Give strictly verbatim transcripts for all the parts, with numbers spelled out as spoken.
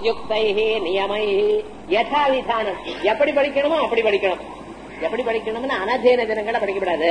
ஸ்ருத்யுக்தைஹி நியமைஹி யதாவிதானம். எப்படி படிக்கணுமோ அப்படி படிக்கணும். எப்படி படிக்கணும்னு அனதேன தினங்களை படிக்கப்படாது.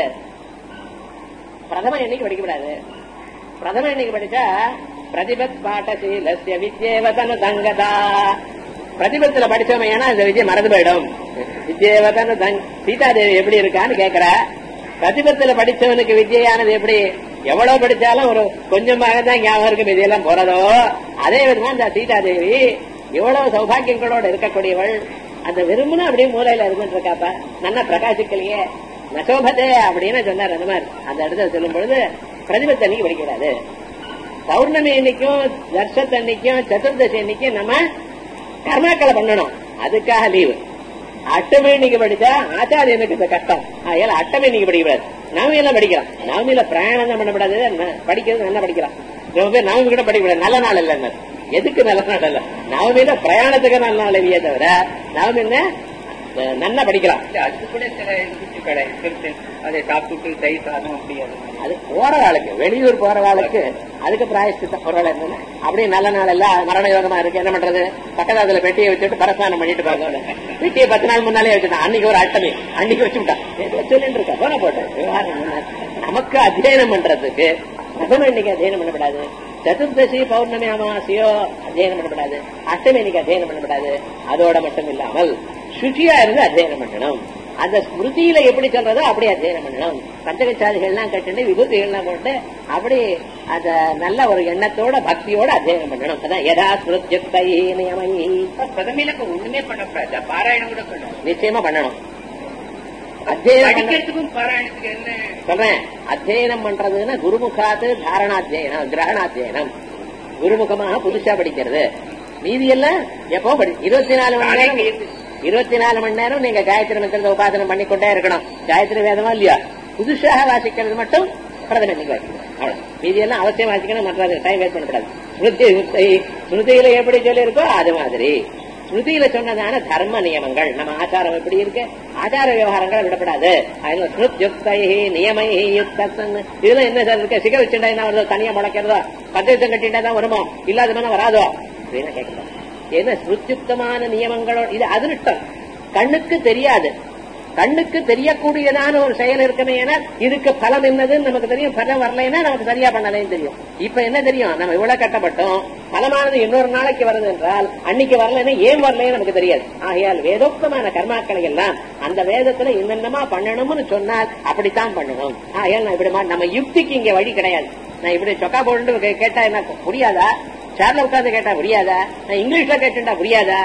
பிரதம எண்ணிக்கை படிக்கப்படாது. பிரதம எண்ணிக்கை படிச்சா பிரதிபத் பாட்டசீலஸ்ய வித்யேவதனு தங்கதா. பிரதிபத்துல படிச்சோம் ஏன்னா இந்த விஜய் மறந்து போயிடும். வித்யேவதனு தங் சீதாதேவி எப்படி இருக்கான்னு கேக்குற. பிரதிபத்துல படிச்சவனுக்கு விஜயானது எப்படி எவ்வளவு படிச்சாலும் ஒரு கொஞ்சமாக தான் ஞாபகம் இருக்கும் விஜயெல்லாம் போறதோ அதே விதமா இந்த சீதாதேவி எவ்வளவு சௌபாகியங்களோட இருக்கக்கூடியவள் அந்த விரும்புனா அப்படியே மூலையில இருந்துட்டு இருக்காப்பா நல்லா பிரகாசிக்கலையே நசோபதே அப்படின்னு சொன்னார். அந்த மாதிரி அந்த இடத்துல சொல்லும் பொழுது பிரதிபத்த அன்னைக்கு படிக்கக்கூடாது. பௌர்ணமி அன்னைக்கும் தர்ஷத் அன்னைக்கும் சதுர்தசி அன்னைக்கும் நம்ம கர்மாக்களை பண்ணணும். அதுக்காக லீவு. அட்டமி இன்னைக்கு படிச்சா ஆச்சாரியனுக்கு இந்த கஷ்டம். ஏன்னா அட்டமி இன்னைக்கு படிக்கக்கூடாது. நவமியெல்லாம் படிக்கலாம். நவமியில பிரயாணம் தான் பண்ணக்கூடாது. படிக்கிறது நல்லா படிக்கலாம். ரொம்ப பேர் நவமி கூட படிக்கக்கூடாது. நல்ல நாள் இல்ல. எதுக்கு நல்ல நாள் இல்ல? நவமியில பிரயாணத்துக்கு நல்ல நாள் இல்லையே தவிர நவமி நல்லா படிக்கலாம். அதுக்கு கூட சில கடை அதை சாப்பிட்டு தை சாதம் முடியாது. அது போற ஆளுக்கு வெளியூர் போற ஆளுக்கு அதுக்கு பிராயஷ்சித்தம் ஒரு வேலை இருந்தது. அப்படியே நல்ல நாள் எல்லாம் மரண யோகமா இருக்கு. என்ன பண்றது? பக்கத்துல பெட்டியை வச்சுட்டு பரஸ்தானம் பண்ணிட்டு பாருங்க. பெட்டியை பத்து நாள் முன்னாலே வச்சுட்டான். அன்னைக்கு ஒரு அட்டமி அன்னைக்கு வச்சு விட்டான். சொல்லிட்டு இருக்கா போன போட்டேன். நமக்கு அத்தியனம் பண்றதுக்கு பிரதம இன்னைக்கு அத்தியனம் பண்ணப்படாது. சதுர்தசி பௌர்ணமி அமாவாசையோ அத்தியனம் பண்ணப்படாது. அஷ்டமி இன்னைக்கு அத்தியனம் பண்ணப்படாது. அதோட மட்டும் இல்லாமல் சுச்சியா இருந்து அத்தியனம் பண்ணணும். அந்த ஸ்மிருதியில எப்படி சொல்றதோ அப்படி அத்தியனம் பண்ணணும். பஞ்சகச்சாதிகள்லாம் கட்டு விபூதிகள்லாம் போட்டு அப்படி அத நல்ல ஒரு எண்ணத்தோட பக்தியோட அத்தியனம் பண்ணணும். அதான் யதா ஸ்மிருத்யுக்தை நியமை. பிரதமையில ஒண்ணுமே பண்ணக்கூடாது. பாராயணம் கூட பண்ணணும். நிச்சயமா பண்ணணும். அத்தியனத்துக்கும் பாராயணத்துக்கு என்ன சொல்றேன்? அத்தியனம் பண்றதுன்னா குருமுகாத்து தாரணாத்தியனம் கிரகணாத்தியனம். குருமுகமாக புதுசா படிக்கிறது. மீதி எல்லாம் எப்போ படி இருபத்தி நாலு மணி நேரம் இருபத்தி நாலு மணி நேரம் நீங்க காயத்ரி மந்திரத்தை உபாசனம் பண்ணிக்கொண்டே இருக்கணும். காயத்ரி வேதமா இல்லையா? புதுசாக வாசிக்கிறது மட்டும் பிரதம இன்னைக்கு வாசிக்கணும். அவ்வளவு. மீதி எல்லாம் அவசியம் வாசிக்கணும். மற்ற டைம் வேஸ்ட் பண்ணக்கூடாது. ஸ்மிருதி ஸ்மிருதியில எப்படி சொல்லி இருக்கோ அது மாதிரி ஸ்மிருதியில சொன்னதான தர்ம நியமங்கள் நம்ம ஆச்சாரம் எப்படி இருக்கு ஆச்சார விவகாரங்களை விடப்படாது. அதுல ஸ்ருத்யுக்தை நியமை யுக்தன் இதெல்லாம் என்ன சார் இருக்கு? சிக வச்சுட்டா என்ன வருதோ? தனியா முளைக்கிறதோ? பத்திரத்தம் கட்டிட்டா தான் வருமோ? இல்லாத மாதிரி வராதோ அப்படின்னு கேட்கலாம். ஏன்னா ஸ்ருத்யுக்தமான நியமங்களோட இது அதிருஷ்டம். கண்ணுக்கு தெரியாது. கண்ணுக்கு தெரியக்கூடியதான ஒரு செயல் இருக்குமே. ஏன்னா இதுக்கு பலம் என்னதுன்னு நமக்கு தெரியும். பலம் வரலைன்னா நமக்கு சரியா பண்ணலைன்னு தெரியும். இப்ப என்ன தெரியும்? நம்ம இவ்வளவு கட்டப்பட்டோம். பலமானது இன்னொரு நாளைக்கு வருது என்றால் அன்னைக்கு வரலைன்னா ஏன் வரலைன்னு நமக்கு தெரியாது. ஆகையால் வேதோக்தமான கர்மாக்களை எல்லாம் அந்த வேதத்துல என்னென்னமா பண்ணணும்னு சொன்னால் அப்படித்தான் பண்ணணும். ஆகையால் நான் இப்படி நம்ம யுக்திக்கு இங்க வழி கிடையாது. நான் இப்படி சொக்கா போட்டு கேட்டா என்ன புரியாதா? சேர்ல உட்கார்ந்து கேட்டா புரியாதா? நான் இங்கிலீஷ்ல கேட்டுட்டா புரியாதா?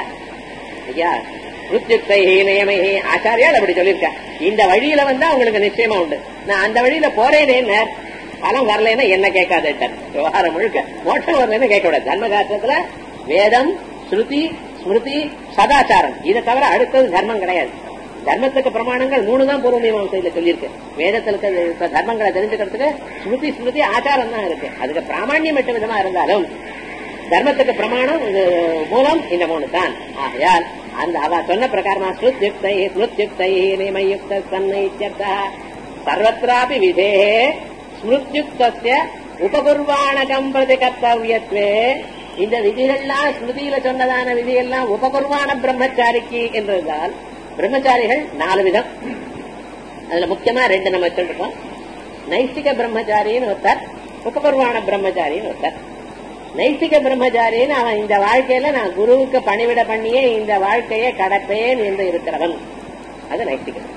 ஐயா ஸ்ருத்யுக்தை நியமை ஆச்சாரியால் அப்படி சொல்லியிருக்கேன். இந்த வழியில வந்தா உங்களுக்கு நிச்சயமா உண்டு. நான் அந்த வழியில போறேனே பலம் வரலன்னா என்ன கேட்காதேட்டார். விவகாரம் முழுக்க மோட்சம் வரலன்னு கேட்கக்கூடாது. தர்மசாஸ்திரத்துல வேதம் ஸ்ருதி ஸ்மிருதி சதாச்சாரம் இதை தவிர அடுத்தது தர்மம் கிடையாது. தர்மத்துக்கு பிரமாணங்கள் மூணு தான் பூர்வ மீமாசையில சொல்லியிருக்கு. வேதத்துல தர்மங்களை தெரிஞ்சுக்கிறதுக்கு ஸ்மிருதி ஸ்மிருதி ஆச்சாரம் தான் இருக்கு. அதுக்கு பிராமணியம் எட்டு விதமா இருந்தாலும் தர்மத்துக்கு பிரமாணம் மூலம் இந்த மூணு தான். ஆகையால் அந்த அவ சொன்ன பிரகாரமா ஸ்ருத்யுக்தை ஸ்மிருத்யுக்தை நியமயுக்த சன்னைத்யர்த்தः சர்வத்ராபி விதே ஸ்மிருத்யுக்தஸ்ய உபகுர்வாணகம் பிரதி கர்த்தவ்யத்வே. இந்த விதிகள்லாம் ஸ்மிருதியில சொன்னதான விதியெல்லாம் உபகுர்வான பிரம்மச்சாரிக்கு என்றால் பிரம்மச்சாரிகள் நாலு விதம். அதுல முக்கியமா ரெண்டு நம்ம சொல்லிருக்கோம். நைஷ்டிக பிரம்மச்சாரின்னு ஒருத்தர், உபகுர்வான பிரம்மச்சாரின்னு ஒருத்தர். நைஷ்டிக பிரம்மச்சாரின்னு அவன் இந்த வாழ்க்கையில நான் குருவுக்கு பணிவிட பண்ணியே இந்த வாழ்க்கையை கடப்பேன் என்று இருக்கிறவன். அது நைஷ்டிகம்.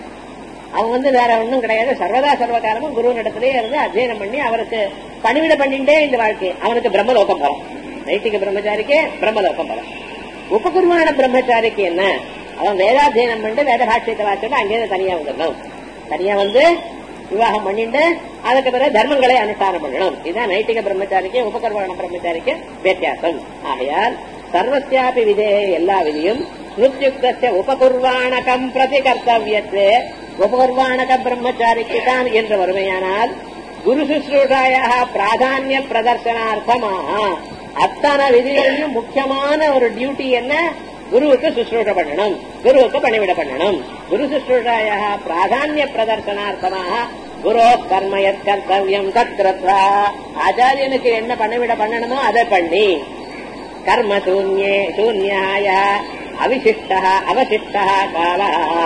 அவன் வந்து வேற ஒன்றும் கிடையாது. சர்வதா சர்வகாலமும் குருவின் இடத்திலேயே இருந்து அத்தியனம் பண்ணி அவருக்கு பணிவிட பண்ணிட்டே இந்த வாழ்க்கை அவனுக்கு பிரம்மலோகம் பலம். நைஷ்டிக பிரம்மச்சாரிக்கு பிரம்மலோகம் பலம். உபகுர்வான பிரம்மச்சாரிக்கு என்ன? அவன் வேதாத்தியனம் பண்ணிட்டு வேத பாட்சியத்தை வாசிட்டு அங்கேயிருந்து தனியா வந்துடணும். தனியா வந்து விவாகம் பண்ணிட்டு அதுக்கு பிறகு தர்மங்களை அனுஷ்டானம் பண்ணணும். இதுதான் நைட்டிக பிரம்மச்சாரிக்கு உபகர்வான பிரம்மச்சாரிக்கு வித்தியாசம். ஆகையால் சர்வஸ்யாபி விதே எல்லா விதியும் ஸ்ருத்யுக்தஸ்ய உபகுர்வாணகம் பிரதி கர்த்தவ்யத்வே உபகுர்வாணக பிரம்மச்சாரிக்கு தான் என்று வருமையானால் குரு சுஸ்ரூஷாயா பிராதானிய பிரதர்சனார்த்தமாக அத்தனை விதிகளையும் முக்கியமான ஒரு டியூட்டி என்ன? குருவுக்கு சுஸ்ரூஷ பண்ணணும், குருவுக்கு பணிவிட பண்ணணும். குரு சுஸ்ரூஷாயா பிராதானிய பிரதர்சனார்த்தமாக குரு கர்மயத் கர்த்தவியம் தத்ரத்வா ஆச்சாரியனுக்கு என்ன பணிவிட பண்ணணுமோ அதை பண்ணி கர்ம சூன்யே சூன்யாய அவிசிஷ்ட அவசிஷ்ட கால.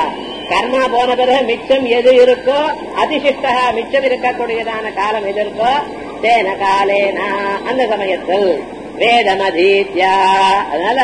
கர்மா போன பிறகு மிச்சம் எது இருக்கோ அதிசிஷ்ட மிச்சம் இருக்கக்கூடியதான காலம் எது இருக்கோ தேன காலேனா அந்த சமயத்தில் வேதமதீத்யா. அதனால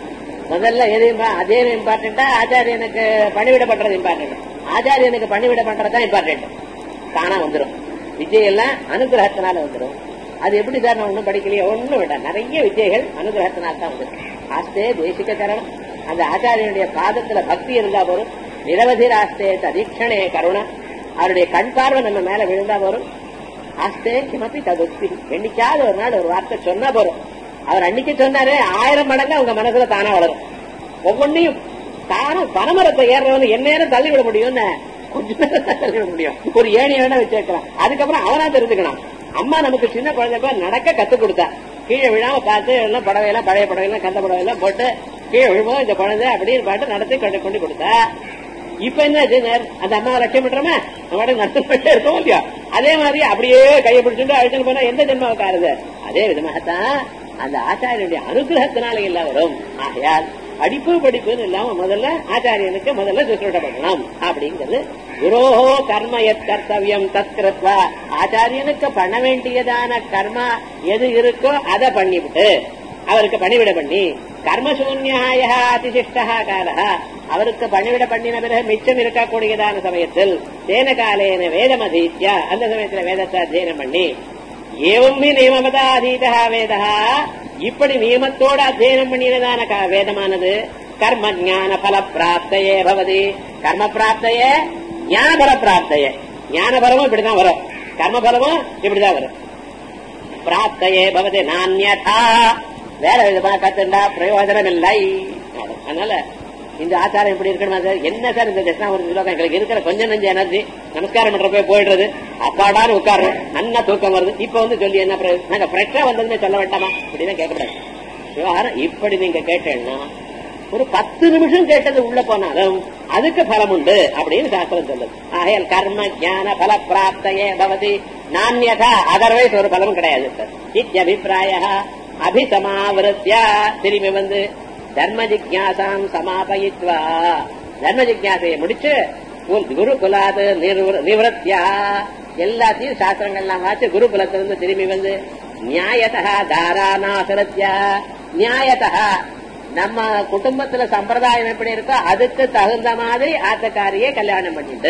முதல்ல எது அதே இம்பார்ட்டன்டா ஆச்சாரியனுக்கு பணிவிட பண்றது இம்பார்ட்டன்ட். ஆச்சாரியனுக்கு பணிவிட பண்றதுதான் இம்பார்ட்டன்ட். தானா வந்துடும். விஜயெல்லாம் அனுகிரகத்தினால வந்துடும். அது எப்படி சார் நான் ஒன்னும் படிக்கலையே? ஒண்ணும் விட நிறைய விஜயங்கள் அனுகிரகத்தினால தான் வந்துடும். ஆஸ்தே தேசிக சரணம். அந்த ஆச்சாரியனுடைய பாதத்துல பக்தி இருந்தா போரும். நிரவதி ஆஸ்தே தீட்சணே கருணா. அவருடைய கண் பார்வை நம்ம மேல விழுந்தா போரும். ஆஸ்தே கிமப்பி ததுக்தி. என்னைக்காவது ஒரு நாள் ஒரு வார்த்தை சொன்னா போறோம். அவர் அன்னைக்கு சொன்னாரு, ஆயிரம் மடங்கு அவங்க மனசுல தானா வளரும். ஒவ்வொன்னையும் தானா பனமரத்தை ஏறவனு என்ன நேரம் தள்ளிவிட முடியும்னு கொஞ்ச நேரம் தள்ளிவிட முடியும். ஒரு ஏணி வேணா வச்சிருக்கலாம். அதுக்கப்புறம் அவனா தெரிஞ்சுக்கணும். அம்மா நமக்கு சின்ன குழந்தை நடக்க கத்து கொடுத்தா. கீழே விழாம பார்த்து எல்லாம் புடவையெல்லாம் பழைய புடவையெல்லாம் கந்த புடவையெல்லாம் போட்டு கீழே விழும்போது இந்த குழந்தை அப்படின்னு பாட்டு நடத்தி கொண்டு கொண்டு கொடுத்தா. இப்ப என்ன அந்த அம்மாவை லட்சியம் பண்றோமா நம்ம நடத்த இருக்கோம் இல்லையா? அதே மாதிரி அப்படியே கையை பிடிச்சுட்டு அழிச்சுட்டு போனா எந்த ஜென்மாவுக்கு ஆறுது? அதே விதமாகத்தான் அந்த ஆச்சாரியனுடைய அனுகிரகத்தினால எல்லாம் வரும். ஆகையால் படிப்பு படிப்புன்னு இல்லாம முதல்ல ஆச்சாரியனுக்கு முதல்ல சுற்றுட பண்ணணும் அப்படிங்கிறது. குரோஹோ கர்ம எத் கர்த்தவியம் தத்கிருத்வா. ஆச்சாரியனுக்கு பண்ண வேண்டியதான கர்மா எது இருக்கோ அதை பண்ணிவிட்டு அவருக்கு பணிவிட பண்ணி கர்மசூன்யாய அதிசிஷ்ட கால. அவருக்கு பணிவிட பண்ணின பிறகு மிச்சம் இருக்கக்கூடியதான சமயத்தில் தேன காலேன வேதமதீத்யா அந்த சமயத்துல வேதத்தை அத்தியனம் பண்ணி ஏவம்பி நியமதா அதீதா வேதா. இப்படி நியமத்தோடு அத்தியனம் பண்ணினதான வேதமானது கர்ம ஞான பல பிராப்தையே பவதி. கர்ம பிராப்தையே ஞான பல பிராப்தையே. ஞான பலமும் இப்படிதான் வரும், கர்ம பலமும் இப்படிதான் வரும். பிராப்தையே பவதி நான்யதா. வேற விதமா கத்துண்டா பிரயோஜனம் இல்லை. அதனால இந்த ஆச்சாரம் எப்படி இருக்கணுமா சார்? என்ன சார் இந்த தட்சிணாமூர்த்தி ஸ்லோகம் எங்களுக்கு இருக்கிற கொஞ்சம் நஞ்ச எனர்ஜி நமஸ்காரம் பண்றப்ப போயிடுறது, அப்பாடான்னு உட்கார்றோம், நல்லா தூக்கம் வருது. இப்ப வந்து சொல்லி என்ன நாங்க ஃப்ரெஷ்ஷா வந்ததுன்னு சொல்ல வேண்டாமா? இப்படிதான் கேட்கக்கூடாது. விவகாரம் இப்படி நீங்க கேட்டேன்னா ஒரு பத்து நிமிஷம் கேட்டது உள்ள போனாலும் அதுக்கு பலம் உண்டு அப்படின்னு சாஸ்திரம் சொல்லுது. ஆகையால் கர்ம ஞான பல பிராப்தையே பவதி நான்யதா. அதர்வைஸ் ஒரு பலமும் கிடையாது சார். இத்யபிப்பிராய அபிசமாவிருத்தியா. திரும்பி வந்து தர்ம ஜிக்யாசாம் சமாபயித்வா. தர்ம ஜிக்யாசையை முடிச்சு குரு குலாது நிவர்த்தியா. எல்லாத்தையும் சாஸ்திரங்கள்லாம் வாச்சு குரு குலத்திலிருந்து திரும்பி வந்து நியாயத்தா தாரானாசரத்யா. நியாயத்தா நம்ம குடும்பத்துல சம்பிரதாயம் எப்படி இருக்கோ அதுக்கு தகுந்த மாதிரி ஆத்தக்காரியே கல்யாணம் பண்ணிட்டு.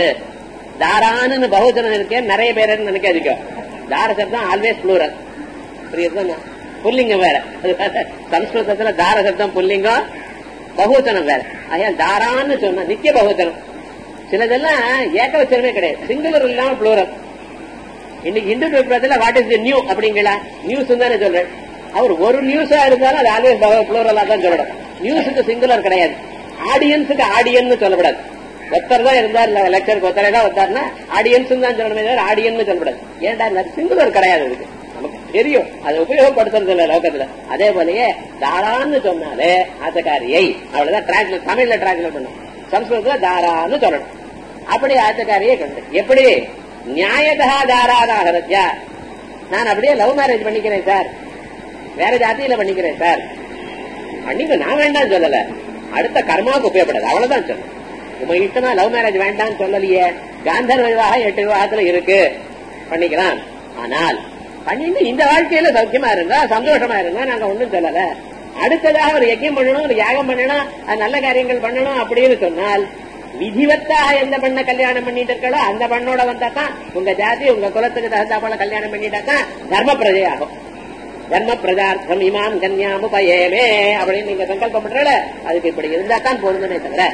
தாரான்னு பகுஜனம் இருக்கேன் நிறைய பேர் நினைக்காதீங்க. தார சப்தம் ஆல்வேஸ் ப்ளூரல். புரியுது? புல்லிங்கம் வேற. சம்ஸ்கிருதத்துல தார சப்தம் புல்லிங்கம், பகுஜனம் வேற. ஐயா தாரான்னு சொன்ன நித்திய பகுஜனம். சிலதெல்லாம் ஏகவச்சனமே கிடையாது, சிங்குலர் இல்லாம ப்ளூரல். இன்னைக்கு இந்து பேப்பர்ல வாட் இஸ் தி நியூ அப்படிங்களா நியூஸ் தானே சொல்றேன். அவர் ஒரு நியூஸா இருந்தாலும் அது ஆல்வேஸ் ப்ளூரலா தான் சொல்லணும். நியூஸுக்கு சிங்குலர் கிடையாது. ஆடியன்ஸுக்கு ஆடியன்னு சொல்லப்படாது. ஒருத்தர் தான் இருந்தார் லெக்சருக்கு ஒருத்தரை தான் வந்தாருன்னா ஆடியன்ஸ் தான் சொல்லணுமே, ஆடியன்னு சொல்லப்படாது. ஏன்டா சிங்குலர் கிடையாது. அதுக்கு நமக்கு தெரியும், அதை உபயோகப்படுத்துறது இல்ல லோகத்துல. அதே போலயே தாரான்னு சொன்னாலே ஆத்தக்காரியை அவ்வளவுதான் டிரான்ஸ்லேட், தமிழ்ல டிரான்ஸ்லேட் பண்ணும், சம்ஸ்கிருதத்துல தாரான்னு சொல்லணும். அப்படி ஆத்தக்காரியை கண்டு எப்படி நியாயதா தாராதாகரத்யா. நான் அப்படியே லவ் மேரேஜ் பண்ணிக்கிறேன் சார், வேற ஜாத்தியில பண்ணிக்கிறேன் சார், பண்ணிக்க நான் வேண்டாம் சொல்லல, அடுத்த கர்மாவுக்கு உபயோகப்படாது அவ்வளவுதான் சொல்லணும். உங்க இஷ்டமா லவ் மேரேஜ் வேண்டாம்னு சொல்லலையே. காந்தர்வ விவாகம் எட்டு விவாகத்துல இருக்கு, பண்ணிக்கலாம். ஆனால் பண்ணிட்டு இந்த வாழ்க்கையில சௌக்கியமா இருந்தா சந்தோஷமா இருந்தா நாங்க ஒண்ணும் சொல்லல. அடுத்ததாக ஒரு யஜ்யம் பண்ணணும், ஒரு யாகம் பண்ணணும், அது நல்ல காரியங்கள் பண்ணணும் அப்படின்னு சொன்னால் விதிவத்தாக எந்த பண்ண கல்யாணம் பண்ணிட்டு இருக்கோ அந்த பண்ணோட வந்தா தான் உங்க ஜாதி உங்க குலத்துக்கு தகுந்தா போல கல்யாணம் பண்ணிட்டா தான் தர்ம பிரஜையாகும். தர்ம பிரஜார்த்தம் இமாம் கன்யாமு பயமே அப்படின்னு நீங்க சங்கல்பம் பண்றல, அதுக்கு இப்படி இருந்தா தான் போதுமே தவிர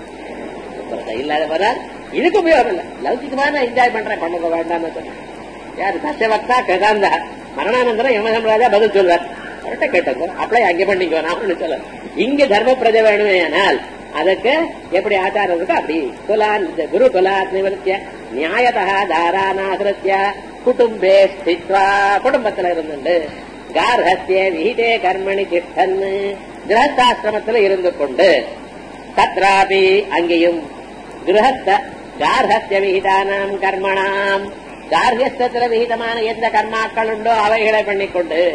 இல்லாத வர இதுக்கு உபயோகம் இல்லை. லௌகிகமா நான் என்ஜாய் பண்றேன், பண்ணுங்க வேண்டாம்னு சொன்னேன். யாரு சசியவக்தா கதாந்தா மரணானந்தரம் யமதர்மராஜா பதில் சொல்வார். கரெக்டா கேட்டது அப்ளை அங்கே பண்ணிக்கோ நாம சொல்ல. இங்க தர்ம பிரஜை வேணுமே ஆனால் அதுக்கு எப்படி ஆச்சாரம் இருக்கோ அப்படி குலான் குரு குலாத் நிவர்த்திய நியாயதா தாராநாகிருத்ய குடும்பே ஸ்தித்வா. குடும்பத்துல இருந்துண்டு கார்ஹஸ்ய விஹிதே கர்மணி திஷ்டன், கிரகஸ்தாசிரமத்துல இருந்து கொண்டு தத்ராபி அங்கேயும் கிரகஸ்த கார்ஹஸ்ய விஹிதானாம் கர்மணாம், கார்ஹஸ்தத்துல விகிதமான எந்த கர்மாக்கள் உண்டோ அவைகளை பண்ணிக்கொண்டு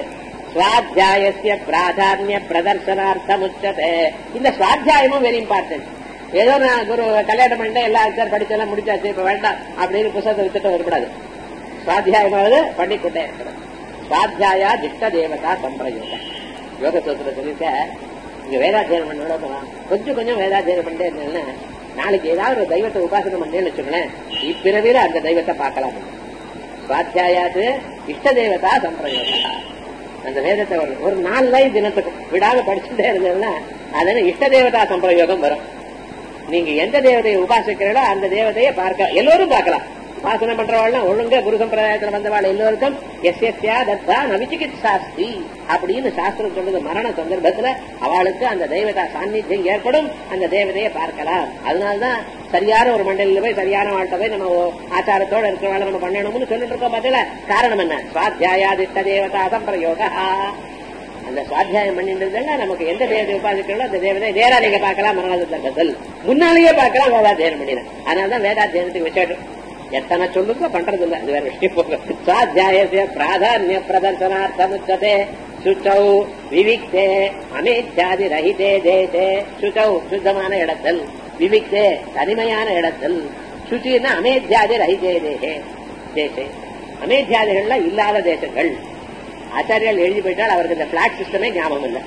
சுவாத்தியாயஸ்ய பிராதான்ய பிரதர்சனார்த்தம் உச்சதே. இந்த சுவாத்தியாயமும் வெரி இம்பார்ட்டன்ட். ஏதோ நான் குரு கல்யாணம் பண்ணிட்டு எல்லா சார் படிச்செல்லாம் முடிச்சாச்சு இப்ப வேண்டாம் அப்படின்னு புத்தகத்தை வித்துட்டு வரக்கூடாது. சுவாத்தியாயமாவது பண்ணிக்கொண்டே இருக்கிறது. சுவாத்தியாயா திஷ்ட தேவதா சம்பிரயோகம் யோக சூத்திர சொல்லிக்க. இங்க வேதாத்தியனம் பண்ணணும், கொஞ்சம் கொஞ்சம் வேதாத்தியனம் பண்ணிட்டே இருந்தேன்னா நாளைக்கு ஏதாவது ஒரு தெய்வத்தை உபாசனம் பண்ணேன்னு வச்சுக்கோங்களேன், இப்பிறவில அந்த தெய்வத்தை பார்க்கலாம். சுவாத்தியாயாது இஷ்ட தேவதா சம்பிரயோகம். அந்த வேதத்தை வரும் ஒரு நாலு லைன் தினத்துக்கு விடாம படிச்சுட்டே இருந்ததுன்னா அதுல இஷ்ட தேவதா சம்பிரயோகம் வரும். நீங்க எந்த தேவதையை உபாசிக்கிறீங்களோ அந்த தேவதையை பார்க்க எல்லோரும் பார்க்கலாம். உபாசனை பண்றவாள் ஒழுங்க குரு சம்பிரதாயத்தில் வந்தவாள் எல்லோருக்கும் எஸ் எஸ் தத்தா நவிச்சிகித்சாஸ்தி அப்படின்னு சாஸ்திரம் சொல்றது. மரண சந்தர்ப்பத்துல அவளுக்கு அந்த தெய்வதா சாநித்தியம் ஏற்படும், அந்த தேவதையை பார்க்கலாம். அதனால்தான் சரியான ஒரு மண்டலில் போய் சரியான வாழ்க்கை போய் நம்ம ஆச்சாரத்தோட இருக்கிறவாள் நம்ம பண்ணணும்னு சொல்லிட்டு இருக்கோம். பதில காரணம் என்ன? சுவாத்தியாயாதிஷ்ட தேவதா சம்பிரயோக. அந்த சுவாத்தியாயம் பண்ணிட்டு நமக்கு எந்த தேவதை உபாதிக்கிறோம் அந்த தேவதை நேரா நீங்க பார்க்கலாம். மரண சந்தர்ப்பத்தில் முன்னாலேயே பார்க்கலாம் வேதாத்தியனம் பண்ணிடுறேன். அதனாலதான் வேதாத்தியனத்துக்கு விசேஷம். எத்தனை சொல்லுங்க பண்றது இல்ல, அது வேற விஷயம் போக. சுவாத்தியாய பிராதான்ய பிரதர்சனார்த்தமுச்சதே சுச்சௌ விவிக்தே அமேத்யாதி ரஹிதே தேசே. சுச்சௌ சுத்தமான இடத்தில், விவிக்தே தனிமையான இடத்தில், சுச்சின்னா அமேத்யாதி ரஹிதே தேசே தேசே. அமேத்யாதிகள்லாம் இல்லாத தேசங்கள். ஆச்சாரியால் எழுதி போயிட்டால் அவருக்கு இந்த பிளாட் சிஸ்டமே ஞாபகம் இல்லை.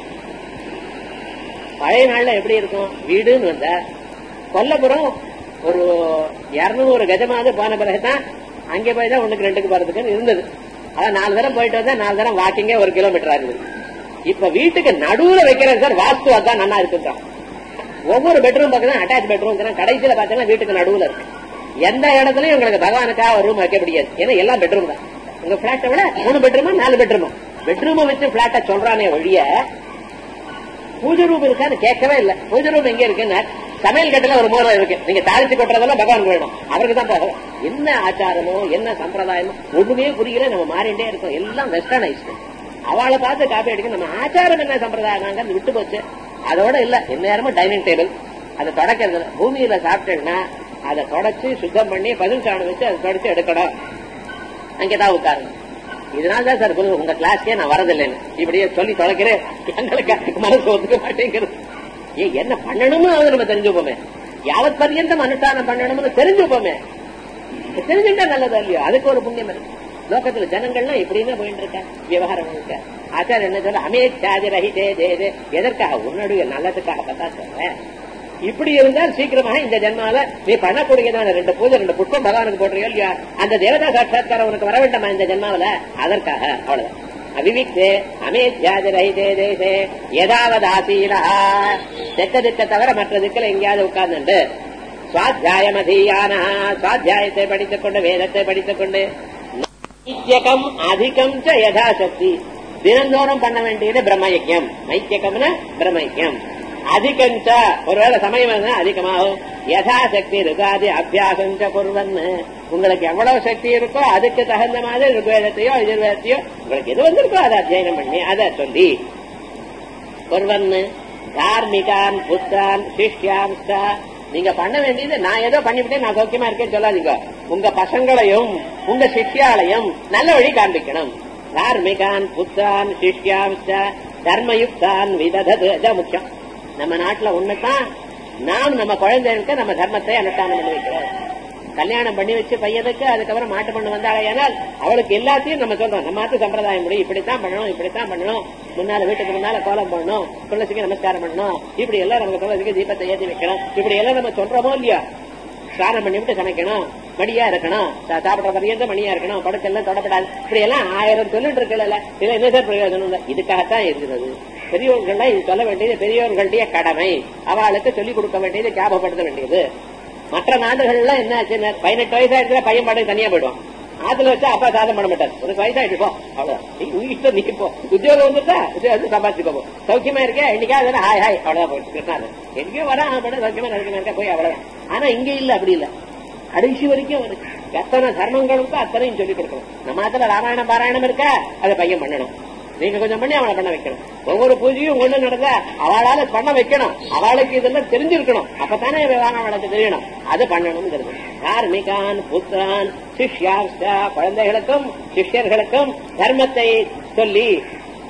பழைய நாள்ல எப்படி இருக்கும்? வீடுன்னு வந்த கொல்லப்புறம் ஒரு இருநூறு கஜமாவது போன பிறகுதான் அங்கே போய் தான் ஒண்ணுக்கு ரெண்டுக்கு போறதுக்குன்னு இருந்தது. அதான் நாலு தரம் போயிட்டு வந்தா நாலு தரம் வாக்கிங்கே ஒரு கிலோமீட்டர் ஆகுது. இப்ப வீட்டுக்கு நடுவுல வைக்கிறேன் சார், வாஸ்து அதான் நல்லா இருக்குதான். ஒவ்வொரு பெட்ரூம் பக்கம் அட்டாச் பெட்ரூம் கடைசியில பாத்தீங்கன்னா வீட்டுக்கு நடுவுல இருக்கு. எந்த இடத்துலயும் உங்களுக்கு பகவானுக்காக ஒரு ரூம் வைக்க முடியாது. ஏன்னா எல்லாம் பெட்ரூம் தான். உங்க பிளாட்டை விட மூணு பெட்ரூமா நாலு பெட்ரூமா பெட்ரூமை வச்சு பிளாட்டை சொல்றானே ஒழிய பூஜை ரூம் இருக்கான்னு கேட்கவே இல்லை. பூஜை ரூம் எங்க இருக்குன்னு சமையல் கட்டுல ஒரு மூலம் இருக்கு. நீங்க தாளிச்சு கொட்டுறதெல்லாம் பகவானுக்கு வேணும், அவருக்கு தான் போகும். என்ன ஆச்சாரமோ என்ன சம்பிரதாயமோ ஒண்ணுமே புரியல. நம்ம மாறிண்டே இருக்கோம், எல்லாம் வெஸ்டர்னைஸ்டு. அவளை பார்த்து காப்பி அடிக்க நம்ம ஆச்சாரம் என்ன சம்பிரதாயம் விட்டு போச்சு. அதோட இல்ல எந்நேரமும் டைனிங் டேபிள் அதை தொடக்கிறது. பூமியில சாப்பிட்டேன்னா அதை தொடச்சு சுத்தம் பண்ணி பதில் சாணம் வச்சு அதை தொடச்சு எடுக்கணும். அங்கேதான் உட்காருங்க. இதனால்தான் சார் உங்க கிளாஸ்க்கே நான் வரதில்லைன்னு இப்படியே சொல்லி தொலைக்கிறேன். எங்களுக்கு மனசு ஒத்துக்க மாட்டேங்கிறது. ஏ என்ன பண்ணணும்னு அதை நம்ம தெரிஞ்சுப்போமே. யாவத் பர்யந்தம் அனுஷ்டானம் பண்ணணும்னு தெரிஞ்சுப்போமே. தெரிஞ்சுட்டா நல்லதா இல்லையோ? அதுக்கு ஒரு புண்ணியம் இருக்கு. லோகத்துல ஜனங்கள்லாம் எப்படின்னா போயிட்டு இருக்க விவகாரம் இருக்க. ஆச்சாரம் என்ன சொல்ல? அமேத்யாதி ரஹிதே தேதே. எதற்காக? உன்னுடைய நல்லதுக்காக பார்த்தா சொல்றேன். இப்படி இருந்தால் சீக்கிரமாக இந்த ஜென்மால நீ பண்ணக்கூடியதான ரெண்டு பூஜை ரெண்டு புஷ்பம் பகவானுக்கு போடுறீங்க இல்லையா, அந்த தேவதா சாட்சாத்காரம் உனக்கு வர வேண்டாமா இந்த ஜென்மாவில? அதற்காக அவ்வளவுதான். அவிவிக்தே அமேத்யாதி ரஹிதே தேசே ஏதாவது ஆசீலா. தெக்க திக்க தவிர மற்ற திக்கில் எங்கேயாவது உட்கார்ந்து சுவாத்தியாயம் அதீயான சுவாத்தியாயத்தை படித்துக் கொண்டு வேதத்தை படித்துக் கொண்டு நைத்தியகம் அதிகம் ச யதாசக்தி. தினந்தோறும் பண்ண வேண்டியது பிரம்மயஜம். நைத்தியகம்னா பிரம்மயஜம். அதிகஞ்ச ஒருவேளை சமயம் அதிகமாகும். யதாசக்தி ருகாதி அபியாசஞ்ச குர்வன்னு. உங்களுக்கு எவ்வளவு சக்தி இருக்கோ அதுக்கு தகுந்த மாதிரி ருக்வேதத்தையோ எதிர்வேதத்தையோ உங்களுக்கு எது வந்திருக்கோ அதை அத்தியனம் பண்ணி அதை சொல்லி குர்வன்னு தார்மிகான் புத்திரான் சிஷ்யாம்ச. நீங்க பண்ண வேண்டியது நான் ஏதோ பண்ணிவிட்டேன் நான் சௌக்கியமா இருக்கேன்னு சொல்லாதீங்க. உங்க பசங்களையும் உங்க சிஷ்யாலையும் நல்ல வழி காண்பிக்கணும். தார்மிகான் புத்திரான் சிஷ்யாம்ச தர்மயுக்தான் விததது. அதான் முக்கியம். நம்ம நாட்டுல ஒண்ணுதான் நாம் நம்ம குழந்தைகளுக்கு நம்ம தர்மத்தை அனுஷ்டானம் பண்ணி வைக்கிறோம். கல்யாணம் பண்ணி வச்சு பையனுக்கு அதுக்கப்புறம் மாட்டு பண்ணு வந்தாலேயானால் அவளுக்கு எல்லாத்தையும் நம்ம சொல்றோம். நம்ம மாத்து சம்பிரதாயம் முடி இப்படித்தான் பண்ணணும் இப்படித்தான் பண்ணணும். முன்னால வீட்டுக்கு முன்னால கோலம் பண்ணணும், துளசிக்கு நமஸ்காரம் பண்ணணும், இப்படி எல்லாம் நமக்கு துளசிக்கு தீபத்தை ஏற்றி வைக்கணும், இப்படி எல்லாம் நம்ம சொல்றோமோ இல்லையா? ஸ்நானம் பண்ணிவிட்டு சமைக்கணும், மடியா இருக்கணும், சாப்பிடுற பரியந்த மணியா இருக்கணும், படுக்கெல்லாம் தொடப்படாது, இப்படி எல்லாம் ஆயிரம் சொல்லிட்டு இருக்கல. இதுல என்ன சார் பிரயோஜனம் இல்லை? இதுக்காகத்தான் இருக்கிறது. பெரியோர்கள் இது சொல்ல வேண்டியது பெரியோர்களுடைய கடமை. அவளுக்கு சொல்லிக் கொடுக்க வேண்டியது, ஞாபகப்படுத்த வேண்டியது. மற்ற நாடுகள்ல என்ன ஆச்சு? பதினெட்டு வயசா இருக்கிற பையன் பாடு தனியா போயிடுவான். ஆத்துல வச்சா அப்பா சாதம் பண்ண மாட்டார். ஒரு வயசாயிட்டு போ, அவ்வளவுதான். நீ இஷ்டம் நீ போ, உத்தியோகம் வந்துட்டா உத்தியோகம் சம்பாதிச்சுக்கோ, சௌக்கியமா இருக்கே இன்னைக்கா ஹாய் ஹாய் அவ்வளவுதான் போயிட்டு எங்கேயோ வரா சௌக்கியமா சௌக்கியமா இருக்கா போய் அவ்வளவுதான். ஆனா இங்க இல்ல, அப்படி இல்ல. கடைசி வரைக்கும் இருக்கு. எத்தனை தர்மங்களுக்கும் அத்தனையும் சொல்லிக் கொடுக்கணும். நம்ம மாத்திர ராமாயணம் பாராயணம் இருக்கா அதை பையன் பண்ணணும். நீங்க கொஞ்சம் பண்ணி அவளை பண்ண வைக்கணும். ஒவ்வொரு பூஜையும் ஒண்ணு நடந்தா அவளால பண்ண வைக்கணும். அவளுக்கு இதெல்லாம் தெரிஞ்சிருக்கணும். அப்பதானே அவளுக்கு தெரியணும். அது பண்ணணும். தார்மிகான் புத்திரான் சிஷ்யா குழந்தைகளுக்கும் சிஷ்யர்களுக்கும் தர்மத்தை சொல்லி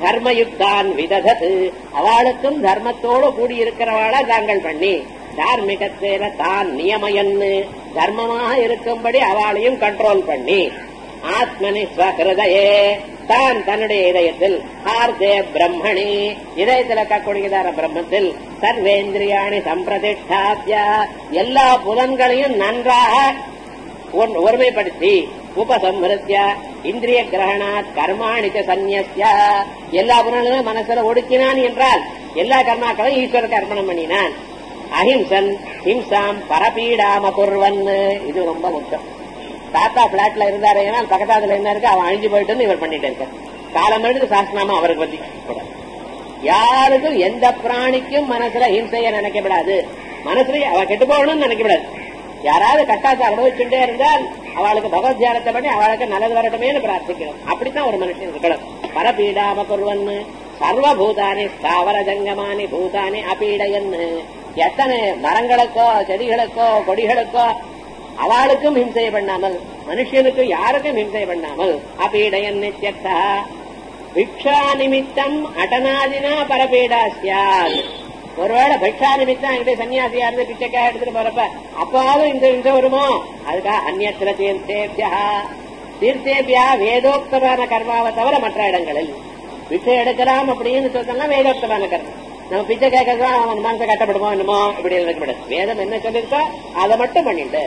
தர்மயுக்தான் விததது அவளுக்கும் தர்மத்தோடு கூடியிருக்கிறவாளா தாங்கள் பண்ணி தார்மிகத்தேன தான் நியமயன்னு தர்மமாக இருக்கும்படி அவளையும் கண்ட்ரோல் பண்ணி ஆத்மனி ஸ்வகிருதயே தான் தன்னுடைய இதயத்தில் ஆர்தே பிரம்மணி இதயத்தில் இருக்கக்கூடியதான பிரம்மத்தில் சர்வேந்திரியாணி சம்பிரதிஷ்டாத்ய எல்லா புலன்களையும் நன்றாக ஒருமைப்படுத்தி உபசம்ஹிருத்ய இந்திரிய கிரகணாத் கர்மாணிச்ச சந்நியஸ்ய எல்லா புலன்களையும் மனசுல ஒடுக்கினான் என்றால் எல்லா கர்மாக்களும் ஈஸ்வரருக்கு அர்ப்பணம் பண்ணினான். அஹிம்சன் ஹிம்சாம் பரபீடாம குர்வன் இது ரொம்ப முக்கியம். தாத்தா பிளாட்ல இருந்தாரு ஏன்னா பக்கத்தாத்துல என்ன இருக்கு அவன் அழிஞ்சு போயிட்டு இவர் பண்ணிட்டு இருக்க காலம் எடுத்து சாஸ்திரமா அவருக்கு பத்தி யாருக்கும் எந்த பிராணிக்கும் மனசுல ஹிம்சைய நினைக்கப்படாது. மனசுல அவ கெட்டு போகணும்னு நினைக்கப்படாது. யாராவது கட்டாத்தை அனுபவிச்சுட்டே இருந்தால் அவளுக்கு பகவத் தியானத்தை பண்ணி அவளுக்கு நல்லது வரட்டுமே பிரார்த்திக்கணும். அப்படித்தான் ஒரு மனுஷன் இருக்கணும். பரபீடாம குர்வன்னு சர்வபூதானி ஸ்தாவர ஜங்கமானி பூதானி அபீடையன்னு எத்தனை மரங்களுக்கோ செடிகளுக்கோ கொடிகளுக்கோ அவளுக்கும் ஹிம்சை பண்ணாமல் மனுஷனுக்கு யாருக்கும் ஹிம்சை பண்ணாமல் அபீடையன் நித்யர்த்தா பிக்ஷா நிமித்தம் அடனாதினா பரபீடா சியாத். ஒருவேளை பிக்ஷா நிமித்தம் என்கிட்ட சன்னியாசியா இருந்து பிச்சைக்காக எடுத்துட்டு போறப்ப அப்பாவது இந்த ஹிம்சை வருமோ அதுக்காக அந்நியத்திர தீர்த்தேபியா தீர்த்தேபியா வேதோக்தமான கர்மாவை தவிர மற்ற இடங்களில் பிச்சை எடுக்கலாம் அப்படின்னு சொல்லலாம் வேதோக்தமான கர்மம். நம்ம பிச்சை கேட்கறதுதான் அவன் மனசை கட்டப்படுமோ என்னமோ இப்படி இருக்கக்கூடாது. வேதம் என்ன சொல்லிருக்கோ அதை மட்டும் பண்ணிட்டு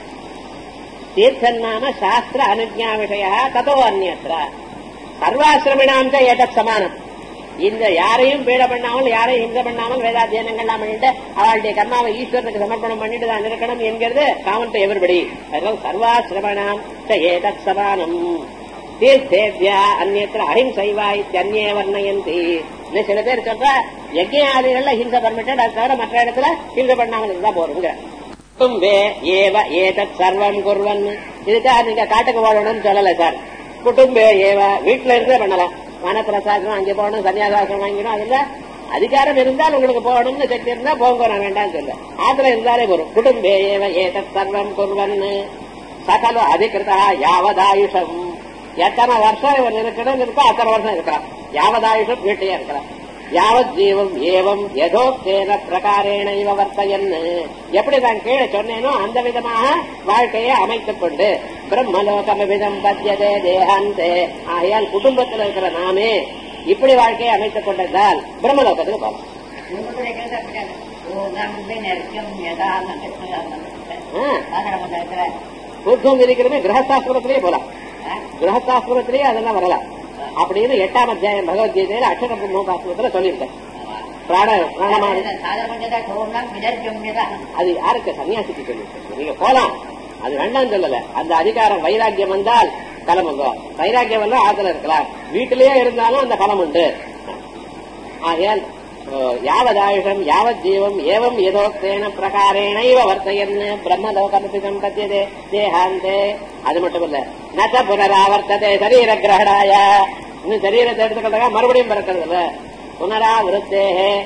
தீர்த்தன் நாம சாஸ்திர அனுஜா விஷய ததோ அந்நியத்திர சர்வாசிரமினாம் ஏதத் சமானம். இந்த யாரையும் பீட பண்ணாமல் யாரையும் ஹிம்சை பண்ணாமல் வேதாத்தியனங்கள்லாம் பண்ணிட்டு அவளுடைய கர்மாவை ஈஸ்வரனுக்கு சமர்ப்பணம் பண்ணிட்டு தான் இருக்கணும் என்கிறது காமன் டு எவரிபடி. அதனால சர்வாசிரமணாம் ஏதத் சமானம் தீர்த்தேபியா அந்நியத்திர அஹிம்சைவா இத்தியன்யே வர்ணயந்தி. சில பேர் சொல்ற யஜ்ஞாதிகள்ல ஹிம்சை பர்மிட்டட் அது தவிர மற்ற இடத்துல ஹிம்சை பண்ணாமல் இருந்தா போறதுங்க. குடும்பே ஏவ ஏதத் சர்வம் குர்வன் இதுக்காக நீங்க காட்டுக்கு போடணும்னு சொல்லல சார். குடும்பே ஏவ வீட்டுல இருந்தே பண்ணலாம். வனப்பிரசாசனம் அங்கே போகணும் சன்னியாசாசனம் வாங்கிடும் அதுல அதிகாரம் இருந்தால் உங்களுக்கு போகணும்னு சக்தி இருந்தா போங்க நான் வேண்டாம்னு சொல்ல ஆத்துல இருந்தாலே போறோம். குடும்பே ஏவ ஏதத் சர்வம் குர்வன் சகல அதிகிருதா யாவதாயுஷம் எத்தனை வருஷம் இவர் இருக்கணும் இருக்கோ அத்தனை வருஷம் இருக்கலாம். யாவதாயுஷம் வீட்டையே இருக்கலாம். யாவத் ஜீவம் ஏவம் யதோக்தேன பிரகாரேண இவ வர்த்தயன்னு எப்படி நான் கீழே சொன்னேனோ அந்த விதமாக வாழ்க்கையை அமைத்துக் கொண்டு பிரம்மலோகமிதம் பத்தியதே தேகாந்தே ஆகையால் குடும்பத்தில் இருக்கிற நாமே இப்படி வாழ்க்கையை அமைத்துக் கொண்டதால் பிரம்மலோகத்துக்கு போகலாம். பூர்வம் இருக்கிறமே கிரகசாஸ்திரத்திலேயே போலாம். கிரகசாஸ்திரத்திலேயே அதெல்லாம் வரலாம் அப்படின்னு எட்டாம் அத்தியாயம் பகவத்கீதையில அக்ஷர பிரம்மோபாசனத்துல சொல்லியிருக்கேன். பிராண பிராணமான அது யாருக்கு சன்னியாசிக்கு சொல்லியிருக்கேன். நீங்க போலாம் அது வேண்டாம் சொல்லல. அந்த அதிகாரம் வைராக்கியம் வந்தால் பலம் உண்டு. வைராக்கியம் வந்தா ஆத்துல இருக்கலாம். வீட்டிலேயே இருந்தாலும் அந்த பலம் உண்டு. ஆகையால் யாவதாயுஷம் யாவத் ஜீவம் ஏவம் யதோக்தேன பிரகாரேண இவ வர்த்தயன்னு பிரம்மலோகமபி சம்பத்யதே தேகாந்தே. அது மட்டும் இல்ல நச புனராவர்த்ததே சரீர கிரகணாய இன்னும் சரீரத்தை எடுத்துக்கிட்டாங்க மறுபடியும் பிறக்கிறது இல்ல. புனராவிருத்தே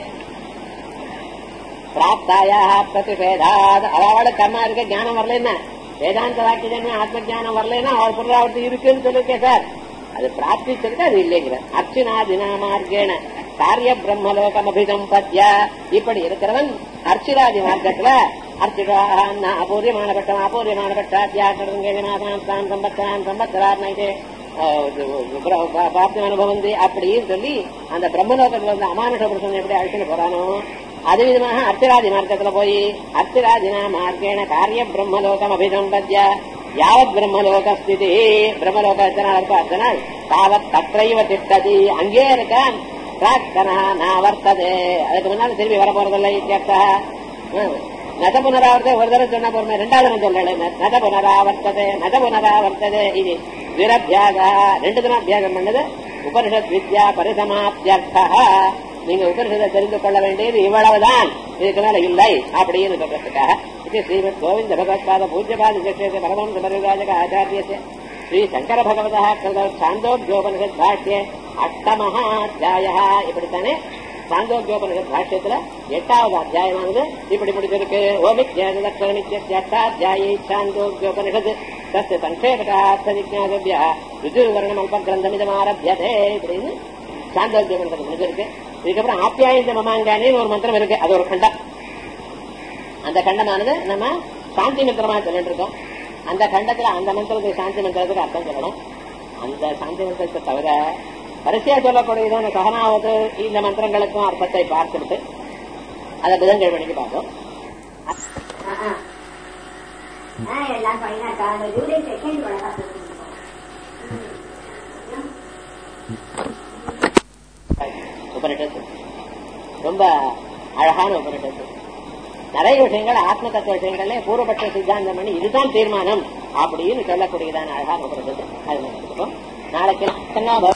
பிராப்தாயா பிரதிஷேதாத் அவளுக்கு கர்மா இருக்க ஞானம் வரலன்னா வேதாந்த வாக்கியம் ஆத்ம ஜானம் வரலன்னா அவள் புனராவர்த்தி இருக்குன்னு சொல்லிருக்கேன் சார். அது பிராப்திச்சிருக்கு அது இல்லைங்கிற அர்ச்சனா தினா மார்க்கேன காரிய பிரம்மலோகம் அபிசம்பத்ய இப்படி இருக்கிறவன் அர்ச்சிராதி மார்க்கத்துல அர்ச்சிகா அபூரியமான பட்டம் அபூரியமான பட்டாத்யான் சம்பத்தான் சம்பத்ரான் பிராப்தி அனுபவந்தி அப்படின்னு சொல்லி அந்த பிரம்மலோகத்துல வந்து அமானுஷ புருஷன் எப்படி அழிச்சுட்டு போறானோ அது விதமாக அர்ச்சிராதி மார்க்கத்துல போய் அர்ச்சிராதினா மார்க்கேன காரிய பிரம்மலோகம் அபிசம்பத்ய யாவத் பிரம்மலோக ஸ்திதி பிரம்மலோக எத்தனால் இருக்கோ அத்தனால் தாவத் தற்றைவ திட்டதி அங்கே இருக்கான். வர்த்ததே அதுக்கு முன்னாலும் திரும்பி வர போறதில்லை. நத புனராவர்த்தே ஒரு தடவை சொன்ன பொறுமை ரெண்டாவது சொல்ல நத புனராவர்த்ததே நத புனராவர்த்ததே இது விரபியாக ரெண்டு தினம் அபியாகம் பண்ணது. உபனிஷத் வித்யா பரிசமாப்தியர்த்தா நீங்க உபனிஷத்தை தெரிந்து கொள்ள வேண்டியது இவ்வளவுதான் இதுக்கு மேல இல்லை அப்படின்னு சொல்றதுக்காக ஸ்ரீமத் கோவிந்த பகவத்பாத பூஜ்யபாத ஜெயசே பரமஹம்ச பரிவ்ராஜக ஆச்சாரியஸ்ய ஸ்ரீ சங்கர பகவதः கிருத சாந்தோக்யோபனிஷத் பாஷ்யே அஷ்டமஹா அத்தியாயः இப்படித்தானே சாந்தோக்யோபனிஷத் பாஷ்யத்துல எட்டாவது அத்தியாயமானது இப்படி முடிச்சிருக்கு. ஓமித்யாத்யாயே சாந்தோக்யோபனிஷத் தஸ்ய சங்கேபகார்த்த விஜ்ஞாதவ்யா ருஜுவர்ணம் அல்ப கிரந்தமிதம் ஆரம்பியதே இப்படின்னு சாந்தோக்கிய மந்திரம் ஒன்று இருக்கு. இதுக்கப்புறம் ஆப்யாயந்த மமாங்கானின்னு ஒரு மந்திரம் இருக்கு, அது ஒரு கண்டம். அந்த கண்டமானது நம்ம சாந்தி மந்திரமா சொல்லிட்டு இருக்கோம். அந்த கண்டத்துல அந்த மந்திரத்துக்கு சாந்தி மந்திரத்துக்கு அர்த்தம் சொல்லணும். அந்த சாந்தி மந்திரத்தை தவிர வரிசையா சொல்லக்கூடியதான சகனாவது இந்த மந்திரங்களுக்கும் அர்த்தத்தை பார்த்துட்டு அதை புதன்கிழமைக்கு பார்ப்போம். உபனிஷத்து ரொம்ப அழகான உபனிஷத்து. நிறைய விஷயங்கள் ஆத்ம தத்துவ விஷயங்கள்ல பூர்வபட்ச சித்தாந்தம் பண்ணி இதுதான் தீர்மானம் அப்படின்னு சொல்லக்கூடியதான அழகான உபனிஷத்து. அது நாளைக்கு